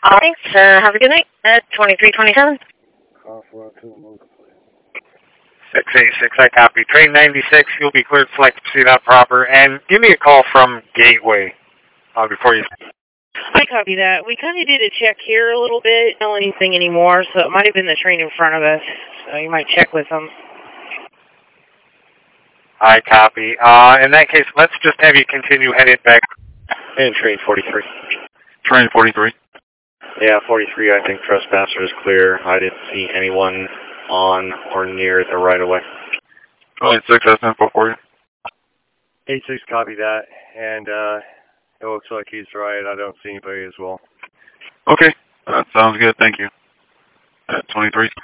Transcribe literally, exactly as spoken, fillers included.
All right, uh, have a good night at twenty-three twenty-seven. six eighty-six, I copy. Train ninety-six, you'll be cleared to flight to proceed out proper. And give me a call from Gateway uh, before you... I copy that. We kind of did a check here a little bit. Don't know anything anymore, so it might have been the train in front of us. So you might check with them. I copy. Uh, in that case, let's just have you continue headed back. And train forty-three. Train forty-three. Yeah, forty-three, I think trespasser is clear. I didn't see anyone on or near the right-of-way. twenty-six, that's info for you. eight six, copy that. And uh, it looks like he's right. I don't see anybody as well. Okay, that sounds good. Thank you. At twenty-three.